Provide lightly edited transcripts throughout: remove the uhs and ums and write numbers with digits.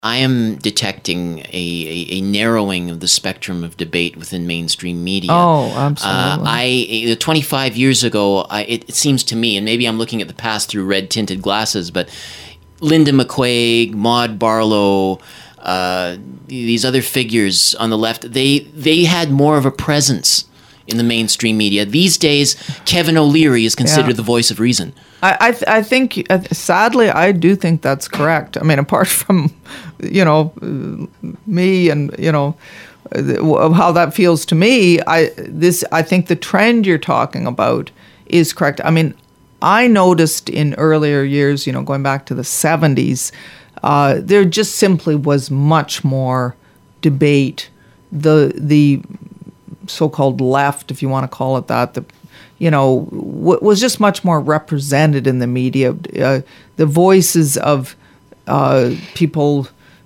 I am detecting a narrowing of the spectrum of debate within mainstream media. Oh, absolutely. 25 years ago, it seems to me, and maybe I'm looking at the past through red-tinted glasses, but Linda McQuaig, Maude Barlow, these other figures on the left, they had more of a presence in the mainstream media. These days, Kevin O'Leary is considered the voice of reason. I think, sadly, I do think that's correct. I mean, apart from, me and, how that feels to me, I think the trend you're talking about is correct. I mean, I noticed in earlier years, going back to the 70s, there just simply was much more debate. The so-called left, if you want to call it that, was just much more represented in the media. The voices of people,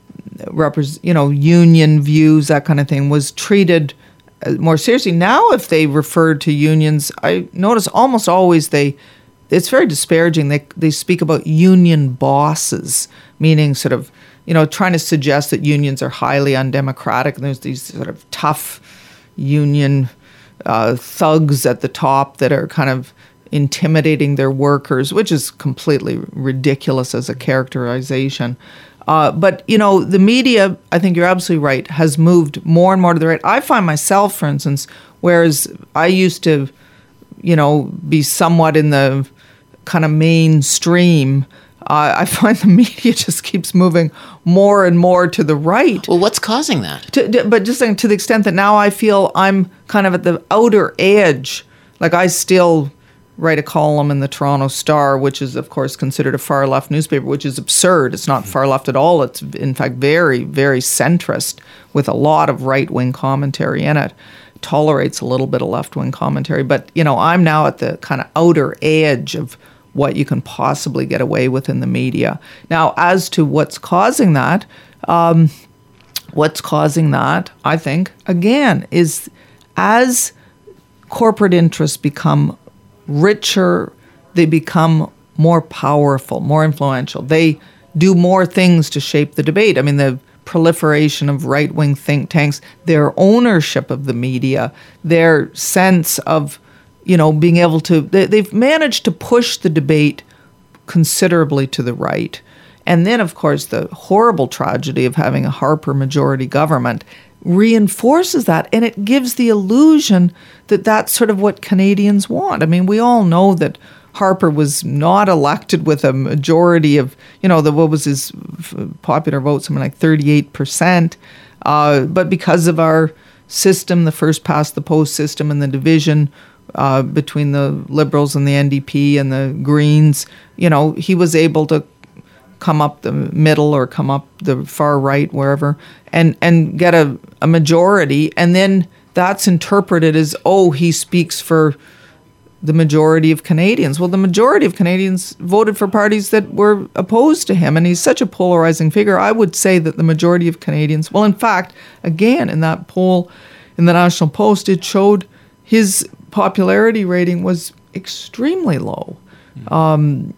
union views, that kind of thing, was treated more seriously. Now, if they refer to unions, I notice almost always it's very disparaging. They speak about union bosses, meaning sort of, trying to suggest that unions are highly undemocratic, and there's these sort of tough union thugs at the top that are kind of intimidating their workers, which is completely ridiculous as a characterization. But, the media, I think you're absolutely right, has moved more and more to the right. I find myself, for instance, whereas I used to, be somewhat in the kind of mainstream, I find the media just keeps moving more and more to the right. Well, what's causing that? But just to the extent that now I feel I'm kind of at the outer edge. Like, I still write a column in the Toronto Star, which is, of course, considered a far-left newspaper, which is absurd. It's not far-left at all. It's, in fact, very, very centrist with a lot of right-wing commentary in it. Tolerates a little bit of left-wing commentary. But, I'm now at the kind of outer edge of what you can possibly get away with in the media. Now, as to what's causing that, I think, again, is as corporate interests become richer, they become more powerful, more influential. They do more things to shape the debate. I mean, the proliferation of right-wing think tanks, their ownership of the media, their sense of being able to, they've managed to push the debate considerably to the right. And then, of course, the horrible tragedy of having a Harper majority government reinforces that. And it gives the illusion that that's sort of what Canadians want. I mean, we all know that Harper was not elected with a majority of, what was his popular vote, something like 38%. But because of our system, the first past the post system and the division between the Liberals and the NDP and the Greens, he was able to come up the middle or come up the far right, wherever, and get a majority. And then that's interpreted as, he speaks for the majority of Canadians. Well, the majority of Canadians voted for parties that were opposed to him, and he's such a polarizing figure. I would say that the majority of Canadians, well, in fact, again, in that poll in the National Post, it showed his popularity rating was extremely low. But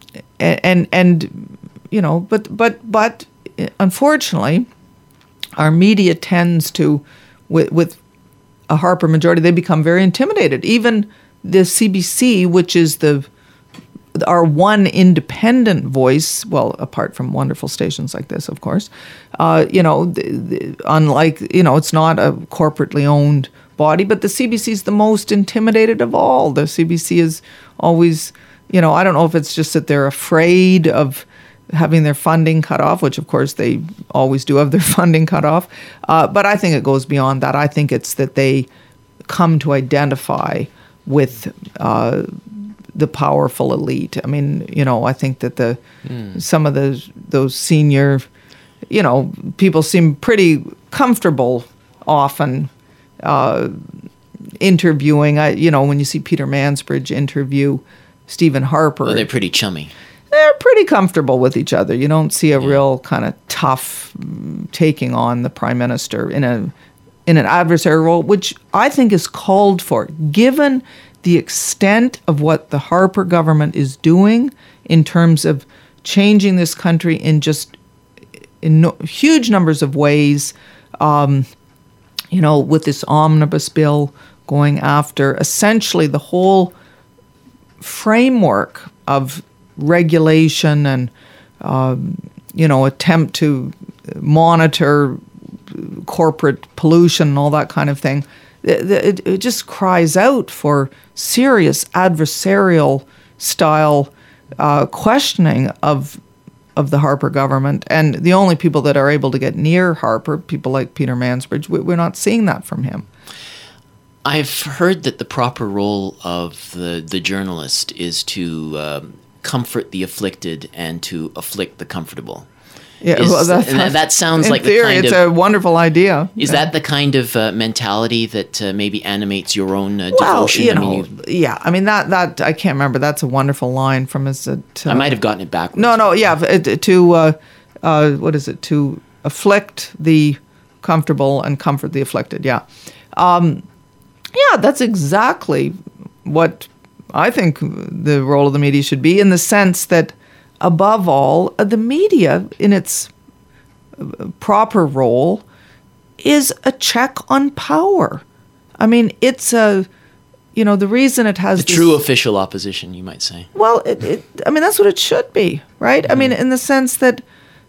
unfortunately, our media tends to, with a Harper majority, they become very intimidated. Even the CBC, which is our one independent voice, well, apart from wonderful stations like this, of course, unlike, it's not a corporately owned body, but the CBC is the most intimidated of all. The CBC is always, I don't know if it's just that they're afraid of having their funding cut off, which of course they always do have their funding cut off. But I think it goes beyond that. I think it's that they come to identify with the powerful elite. I mean, I think that some of those senior, people seem pretty comfortable often interviewing. When you see Peter Mansbridge interview Stephen Harper, they're pretty chummy. They're pretty comfortable with each other. You don't see a real kind of tough taking on the Prime Minister in an adversarial role, which I think is called for, given the extent of what the Harper government is doing in terms of changing this country in just in huge numbers of ways, with this omnibus bill going after essentially the whole framework of regulation and, attempt to monitor corporate pollution and all that kind of thing. It just cries out for serious adversarial style questioning of the Harper government. And the only people that are able to get near Harper, people like Peter Mansbridge, we're not seeing that from him. I've heard that the proper role of the journalist is to comfort the afflicted and to afflict the comfortable. Yeah, that sounds like theory, it's a wonderful idea. Is that the kind of mentality that maybe animates your own devotion? I mean, that I can't remember. That's a wonderful line from his. I might have gotten it backwards. No, yeah. What is it? To afflict the comfortable and comfort the afflicted. Yeah, that's exactly what I think the role of the media should be, in the sense that, above all, the media, in its proper role, is a check on power. I mean, it's the reason it has true official opposition, you might say. Well, that's what it should be, right? Mm-hmm. I mean, in the sense that,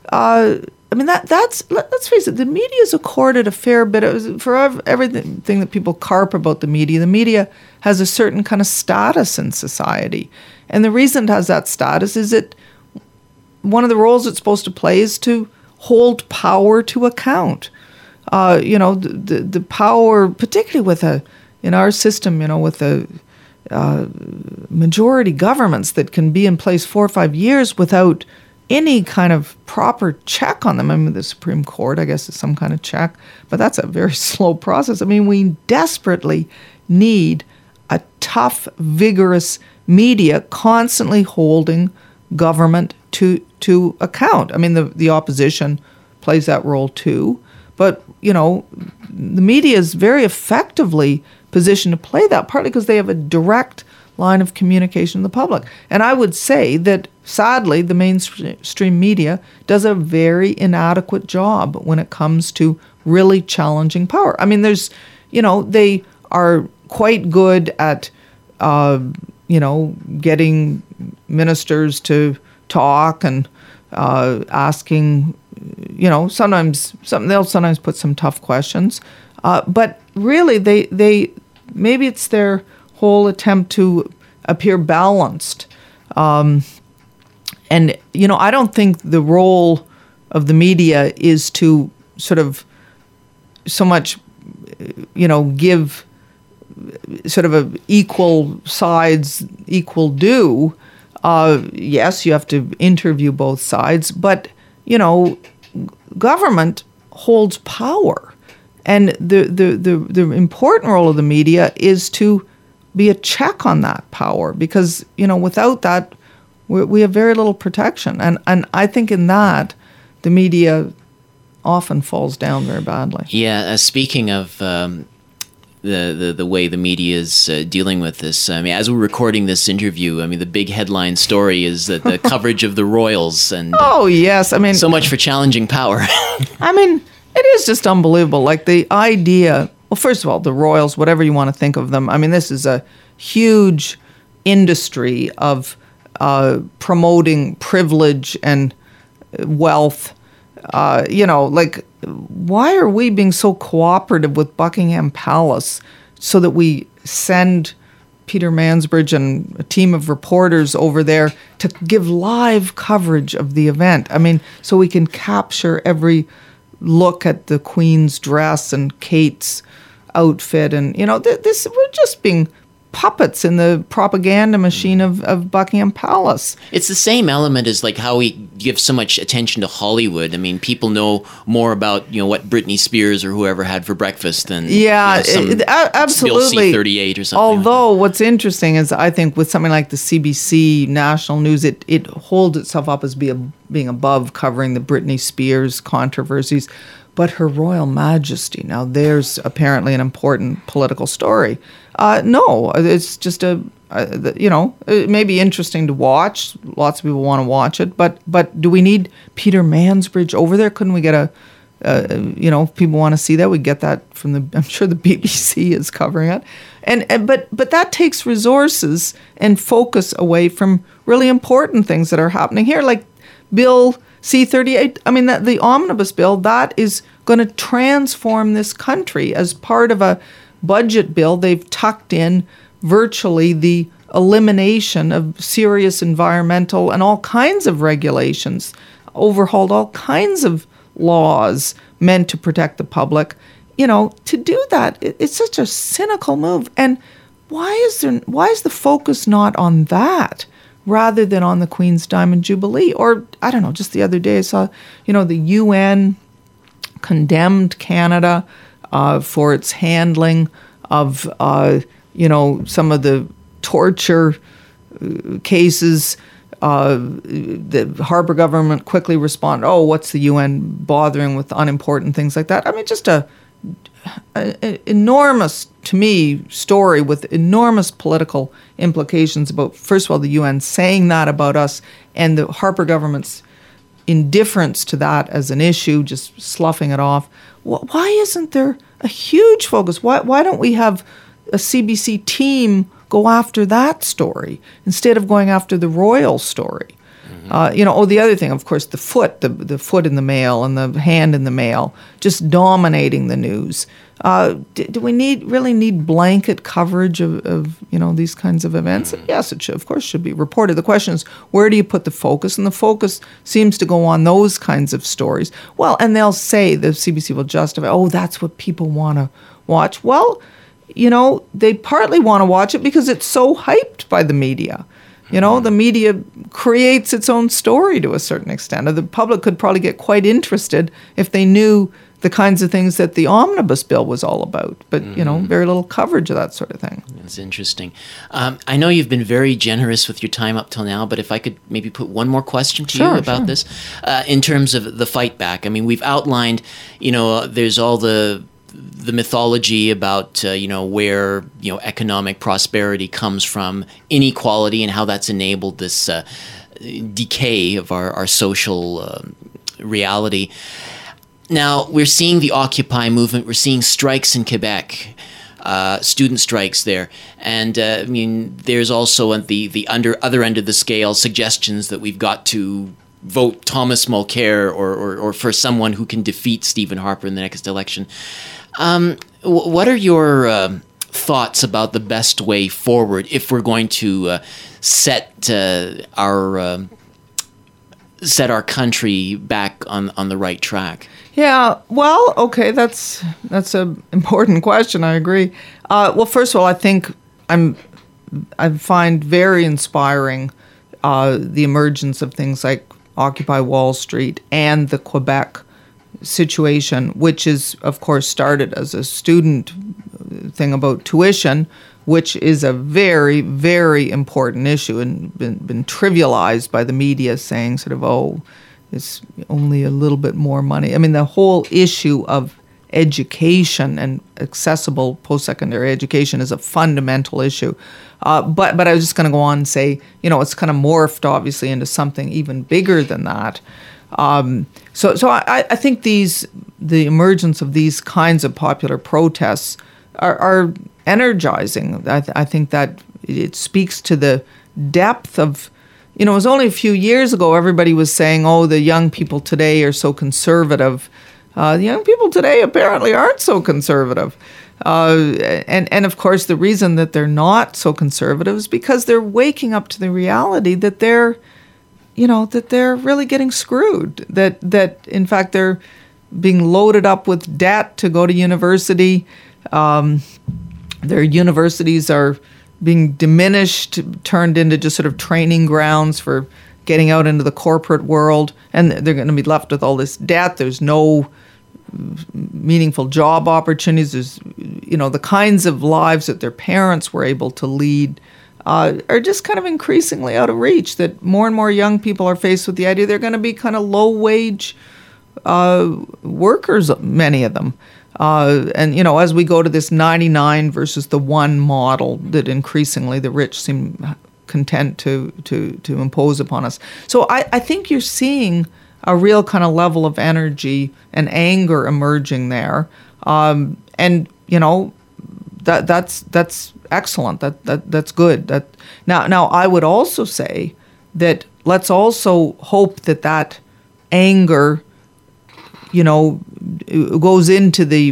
let's face it, the media is accorded a fair bit of, for everything that people carp about the media has a certain kind of status in society. And the reason it has that status is that one of the roles it's supposed to play is to hold power to account. The power, particularly in our system, with the majority governments that can be in place 4 or 5 years without any kind of proper check on them. I mean, the Supreme Court, I guess, is some kind of check, but that's a very slow process. I mean, we desperately need a tough, vigorous media constantly holding government to account. I mean, the opposition plays that role too, but the media is very effectively positioned to play that, partly because they have a direct line of communication to the public. And I would say that, sadly, the mainstream media does a very inadequate job when it comes to really challenging power. I mean, they are quite good at, getting ministers to talk and asking, sometimes they'll sometimes put some tough questions, but really they maybe it's their whole attempt to appear balanced, and I don't think the role of the media is to sort of so much, give sort of a equal sides, equal due. Yes, you have to interview both sides, but, government holds power. And the important role of the media is to be a check on that power, because, without that, we have very little protection. And I think in that, the media often falls down very badly. Yeah, speaking of the way the media is dealing with this, I mean, as we're recording this interview, I mean, the big headline story is that the coverage of the Royals and oh yes, I mean, so much for challenging power. I mean, it is just unbelievable. Like the idea. Well, first of all, the Royals, whatever you want to think of them, I mean, this is a huge industry of promoting privilege and wealth. Why are we being so cooperative with Buckingham Palace so that we send Peter Mansbridge and a team of reporters over there to give live coverage of the event? I mean, so we can capture every look at the Queen's dress and Kate's outfit. And, we're just being puppets in the propaganda machine of Buckingham Palace. It's the same element as like how we give so much attention to Hollywood. I mean, people know more about what Britney Spears or whoever had for breakfast than absolutely Bill C-38 or something. Although what's interesting is I think with something like the CBC National News, it holds itself up as being above covering the Britney Spears controversies. but Her Royal Majesty. Now, there's apparently an important political story. No, it's just it may be interesting to watch. Lots of people want to watch it, but do we need Peter Mansbridge over there? Couldn't we get if people want to see that, we get that from I'm sure the BBC is covering it. But that takes resources and focus away from really important things that are happening here, like Bill C-38. I mean, the omnibus bill, that is going to transform this country. As part of a budget bill, they've tucked in virtually the elimination of serious environmental and all kinds of regulations, overhauled all kinds of laws meant to protect the public. To do that, it's such a cynical move. And why is the focus not on that rather than on the Queen's Diamond Jubilee? Or, I don't know, just the other day I saw, the UN condemned Canada for its handling of, some of the torture cases. The Harper government quickly responded, oh, what's the UN bothering with unimportant things like that? I mean, just an enormous, to me, story with enormous political implications about, first of all, the UN saying that about us and the Harper government's indifference to that as an issue, just sloughing it off. Why isn't there a huge focus? Why don't we have a CBC team go after that story instead of going after the royal story? The other thing, of course, the foot in the mail and the hand in the mail, just dominating the news. Do we really need blanket coverage of these kinds of events? Yes, it should, of course, should be reported. The question is, where do you put the focus? And the focus seems to go on those kinds of stories. Well, and they'll say, the CBC will justify, oh, that's what people want to watch. Well, they partly want to watch it because it's so hyped by the media. The media creates its own story to a certain extent. The public could probably get quite interested if they knew the kinds of things that the omnibus bill was all about. But, very little coverage of that sort of thing. That's interesting. I know you've been very generous with your time up till now, but if I could maybe put one more question to you about this. In terms of the fight back, I mean, we've outlined, there's all the mythology about where economic prosperity comes from, inequality, and how that's enabled this decay of our social reality. Now we're seeing the Occupy movement. We're seeing strikes in Quebec, student strikes there, and there's also at the other end of the scale suggestions that we've got to vote Thomas Mulcair or for someone who can defeat Stephen Harper in the next election. What are your thoughts about the best way forward if we're going to set our country back on the right track? Yeah, well, okay, that's an important question. I agree. Well, first of all, I think I find very inspiring the emergence of things like Occupy Wall Street and the Quebec situation, which is, of course, started as a student thing about tuition, which is a very, very important issue and been trivialized by the media, saying sort of, oh, it's only a little bit more money. I mean, the whole issue of education and accessible post-secondary education is a fundamental issue. But I was just going to go on and say, it's kind of morphed, obviously, into something even bigger than that. So I think the emergence of these kinds of popular protests are energizing. I think that it speaks to the depth of, it was only a few years ago everybody was saying, oh, the young people today are so conservative. The young people today apparently aren't so conservative. And of course, the reason that they're not so conservative is because they're waking up to the reality that they're really getting screwed. That in fact, they're being loaded up with debt to go to university. Their universities are being diminished, turned into just sort of training grounds for getting out into the corporate world. And they're going to be left with all this debt. There's no meaningful job opportunities. There's, the kinds of lives that their parents were able to lead are just kind of increasingly out of reach, that more and more young people are faced with the idea they're going to be kind of low-wage workers, many of them. And, you know, as we go to this 99 versus the 1 model that increasingly the rich seem content to impose upon us. So I think you're seeing a real kind of level of energy and anger emerging there. And, you know, that's excellent. That's good. Now I would also say that let's also hope that anger, you know, goes into the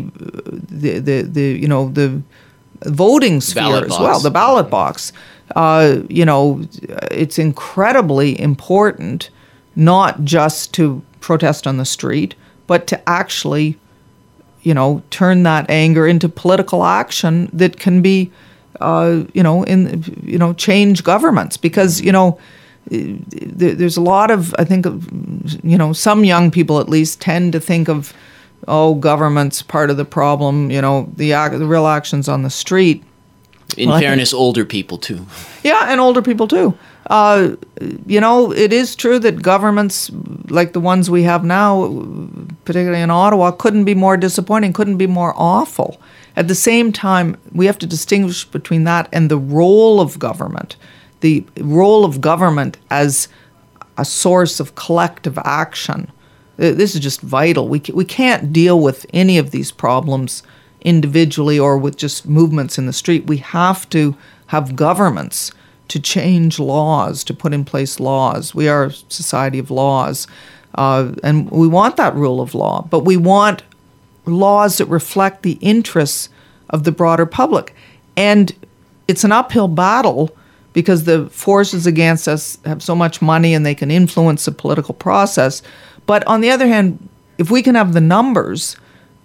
you know, the voting sphere as well, the ballot box. You know, it's incredibly important not just to protest on the street, but to actually, you know, turn that anger into political action that can be, you know, change governments. Because, you know, there's a lot of, I think, you know, some young people at least tend to think of, oh, government's part of the problem, you know, the real action's on the street. In fairness, older people too. Yeah, and older people too. You know, it is true that governments like the ones we have now, particularly in Ottawa, couldn't be more disappointing, couldn't be more awful. At the same time, we have to distinguish between that and the role of government. The role of government as a source of collective action. This is just vital. We can't deal with any of these problems individually or with just movements in the street. We have to have governments to change laws, to put in place laws. We are a society of laws, and we want that rule of law, but we want laws that reflect the interests of the broader public. And it's an uphill battle because the forces against us have so much money and they can influence the political process. But on the other hand, if we can have the numbers,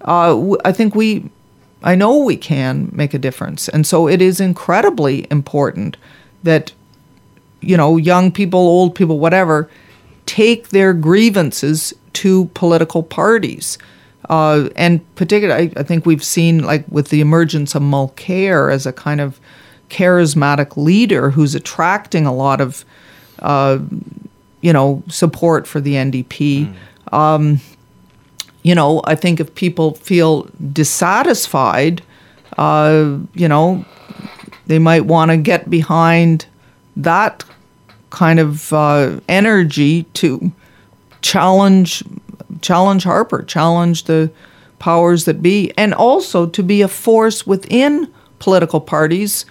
I know we can make a difference. And so it is incredibly important that, you know, young people, old people, whatever, take their grievances to political parties. And particularly, I think we've seen, like, with the emergence of Mulcair as a kind of charismatic leader who's attracting a lot of, you know, support for the NDP. You know, I think if people feel dissatisfied, you know, they might want to get behind that kind of energy to challenge Harper, challenge the powers that be, and also to be a force within political parties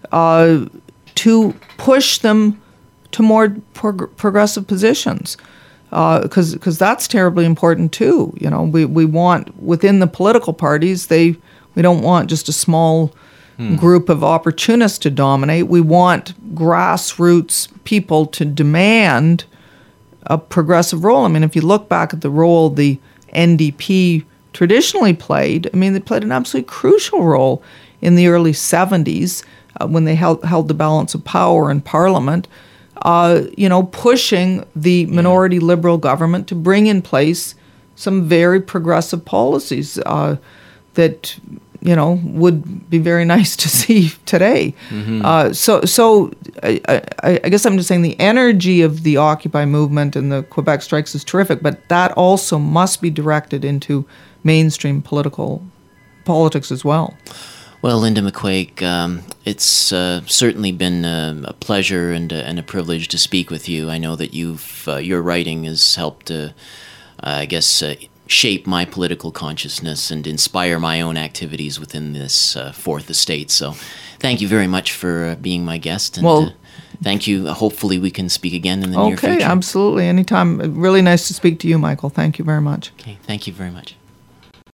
to push them to more progressive positions. Because that's terribly important too. You know, we want within the political parties, we don't want just a small group of opportunists to dominate. We want grassroots people to demand a progressive role. I mean, if you look back at the role the NDP traditionally played, I mean, they played an absolutely crucial role in the early 70s when they held the balance of power in Parliament. You know, pushing the minority Liberal government to bring in place some very progressive policies that, you know, would be very nice to see today. So I guess I'm just saying the energy of the Occupy movement and the Quebec strikes is terrific, but that also must be directed into mainstream politics as well. Well, Linda McQuaig, it's certainly been a pleasure and a privilege to speak with you. I know that your writing has helped, I guess, shape my political consciousness and inspire my own activities within this Fourth Estate. So thank you very much for being my guest. And thank you. Hopefully we can speak again in the near future. Okay, absolutely. Anytime. Really nice to speak to you, Michael. Thank you very much. Okay, thank you very much.